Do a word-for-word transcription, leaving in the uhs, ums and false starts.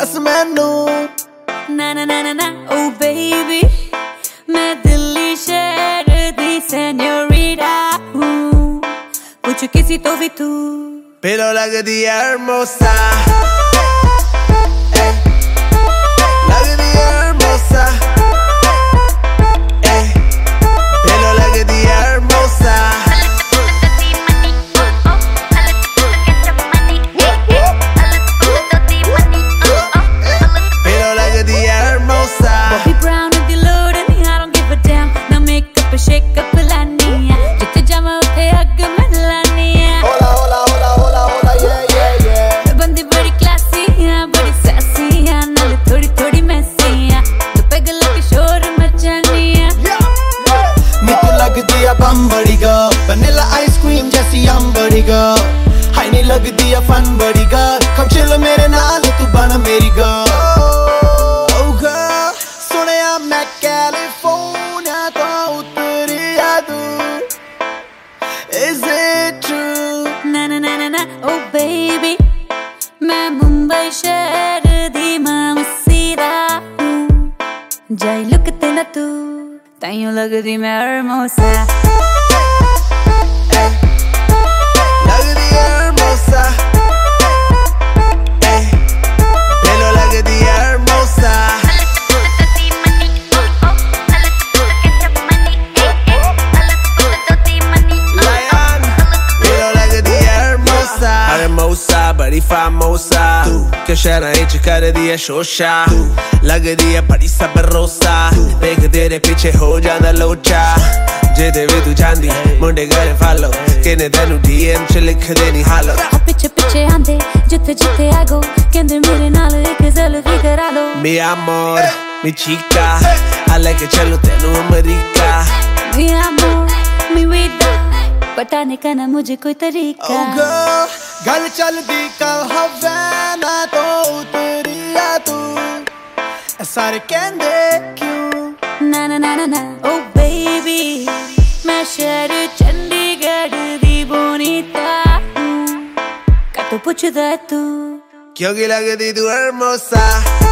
दस मैनू ना ना ना ना ना ओ बेबी मैं दिल्ली शहर दी सेन्योरिटा हूँ पूछ किसी तो भी तू pelo लगदी hermosa लगदी hermosa pelo लगदी hermosa pelo लगदी hermosa Bobby Brown with the load and I don't give a damn ना makeup पे shake up लानी है जिते जामा उठे अग में लानी है hola hola hola hola hola yeah yeah yeah मैं बंदी बड़ी classy है बड़ी sassy है नाले थोड़ी थोड़ी messy है तो पैगल के शोर मचानी है नी तू लगदी है बम बड़ी girl vanilla ice cream जैसी हम बड़ी girl हाय नी लगदी है fun बड़ी girl come chill मेरे नाल तू बन मेरी girl oh girl सुनिया मैं कैलिफोर्निया तो उतरी है तू is it true ना ना ना ना ना ओ बेबी मैं मुंबई शहर दी मामसीदा हूँ जाई लुक ते ना तू ताइयों लगदी मैं hermosa लगदी hermosa pelo लगदी hermosa hermosa बड़ी famosa तू क्या शहरा इच कर दिया शोशा लगदी है बड़ी सबरोसा देख तेरे पीछे हो जाना लोचा जेदे वे तू जांदी मुंडे करे फॉलो किने तेनू डीएम च लिख देनी हालो पिछे पिछे आंदे जिथे जिथे I go कहंदे मेरे नाल एक सेल्फी करा लो mi amor mi chica alle che चलो तेनू America mi amor mi vida बताने का ना मुझे कोई तरीका oh girl गल चलदी कल हवाना तो उतरिया तू सारे कहंदे क्यों ना ना ना ना ना ओ बेबी मैं शहर चंडीगढ़ दी बोनीता हूँ का तो पूछदा है तू क्योंकि लगदी तू hermosa